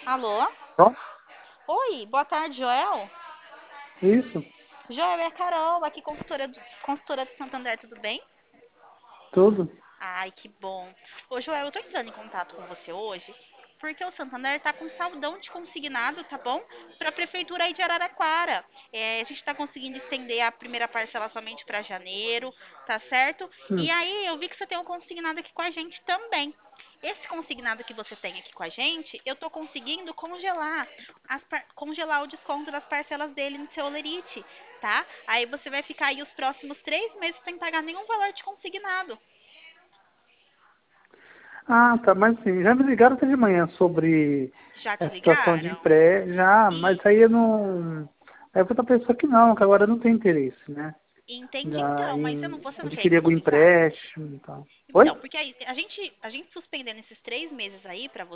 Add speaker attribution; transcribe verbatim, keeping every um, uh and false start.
Speaker 1: Alô?
Speaker 2: Ó,
Speaker 1: Oi, boa tarde, Joel.
Speaker 2: isso,
Speaker 1: Joel, é a Carol, aqui consultora do, consultora do Santander, tudo bem?
Speaker 2: tudo.
Speaker 1: Ai, que bom. Ô, Joel, eu tô entrando em contato com você hoje porque o Santander tá com saldão de consignado, tá bom? Para a prefeitura aí de Araraquara. É, a gente tá conseguindo estender a primeira parcela somente para janeiro, tá certo? E
Speaker 2: Hum.
Speaker 1: aí eu vi que você tem um consignado aqui com a gente também. Esse consignado que você tem aqui com a gente, eu tô conseguindo congelar as par- congelar o desconto das parcelas dele no seu Olerite, tá? Aí você vai ficar aí os próximos três meses sem pagar nenhum valor de consignado.
Speaker 2: Ah, tá, mas assim, já me ligaram até de manhã sobre
Speaker 1: Já te
Speaker 2: a situação de
Speaker 1: ligaram?
Speaker 2: empréstimo, já, mas
Speaker 1: E
Speaker 2: aí eu não. Aí eu outra pessoa que não, que agora não tem interesse, né?
Speaker 1: entende
Speaker 2: Já
Speaker 1: então, mas você não,
Speaker 2: em
Speaker 1: você não quer
Speaker 2: adquirir algum
Speaker 1: economizar?
Speaker 2: empréstimo e tal. Oi?
Speaker 1: Então, porque aí a gente, a gente suspendendo esses três meses aí pra